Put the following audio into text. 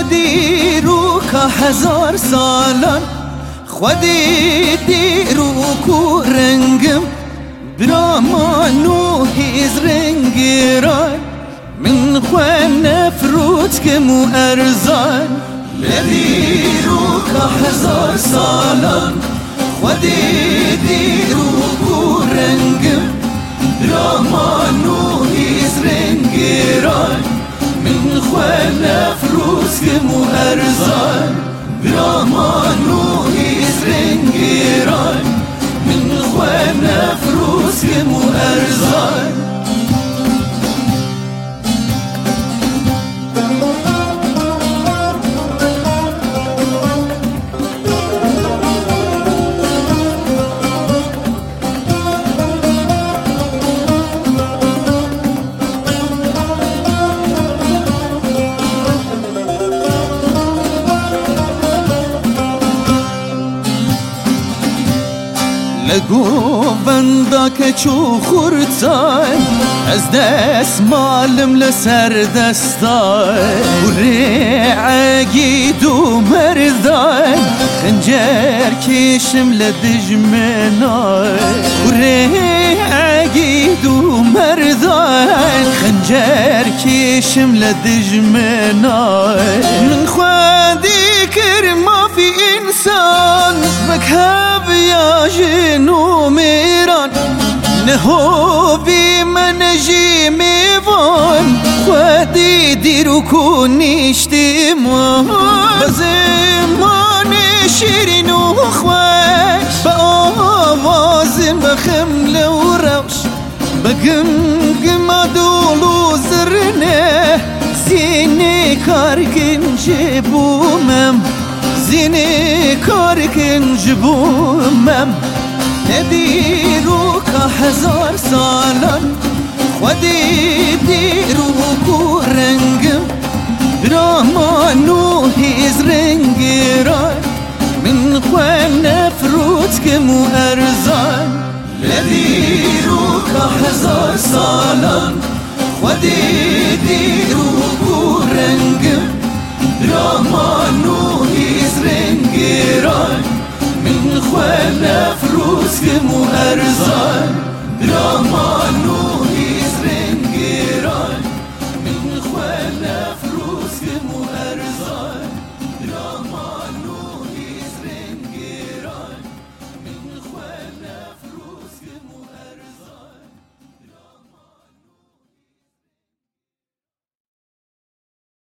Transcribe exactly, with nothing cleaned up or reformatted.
دیرو که هزار سالان خودی دیرو کو رنگم برامانو هیز رنگی رای من خواه نفروت که مو ارزان دیرو که هزار سالان خودی دیرو کو رنگم برامانو هیز رنگی رای من خواه نفروت که مو ارزان برامانو هیز رنگی رای من خواه نفروت که مو ارزان لگو بندا که چو خورتای از دست مالم لسر دستای و ریعگید و مردای خنجر کشم لدجمنای و ریعگید و مردای خنجر کشم لدجمنای من خوادی کرما فی انسان مکهب یا جنو میران نهو بی من جی میوان خودی دیرو کنیشتی من بزمان شیرین و خوش با آوازم بخمل و روش بگم گم دولو زرنه زینی کار کنج بومم زینی کار کنج بومم ندیرو که هزار سالان خودی دیرو کو رنگم برامانو هیز رنگی رای من خواه نفروت که مو ارزان ندیرو که هزار سالان خودی دیرو کو رنگم برامانو هیز رنگی رای من خواه نفروت که مو ارزان برامانو